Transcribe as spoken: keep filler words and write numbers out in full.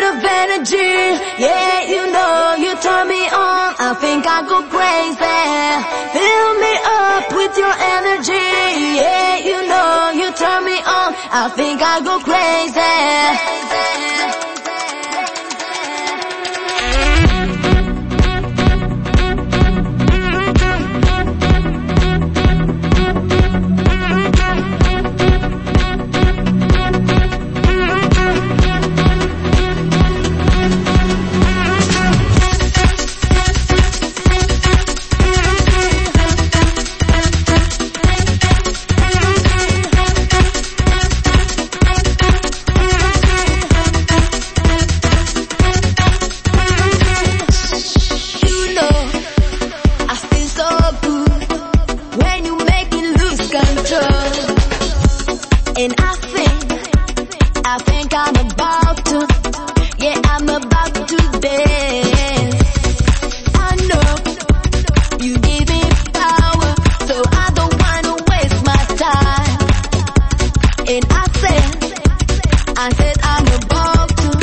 of energy. Yeah, you know, you turn me on. I think I go crazy. Fill me up with your energy. Yeah, you know, you turn me on. I think I go crazy. And I think, I think I'm about to, yeah, I'm about to dance. I know you give me power, so I don't wanna waste my time. And I said, I said I'm about to,